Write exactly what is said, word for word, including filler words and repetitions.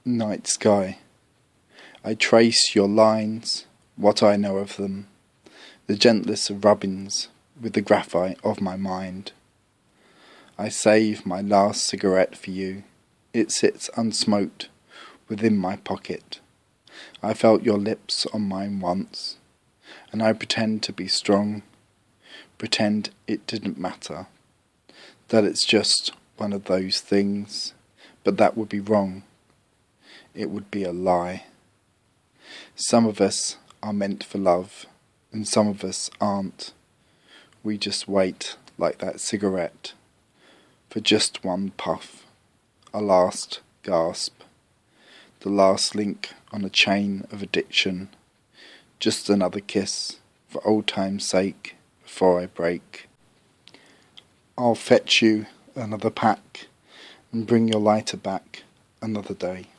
Night sky. I trace your lines, what I know of them, the gentlest of rubbings with the graphite of my mind. I save my last cigarette for you, it sits unsmoked within my pocket. I felt your lips on mine once, and I pretend to be strong, pretend it didn't matter, that it's just one of those things, but that would be wrong. It would be a lie. Some of us are meant for love, and some of us aren't. We just wait, like that cigarette, for just one puff, a last gasp, the last link on a chain of addiction, just another kiss, for old time's sake, before I break. I'll fetch you another pack, and bring your lighter back another day.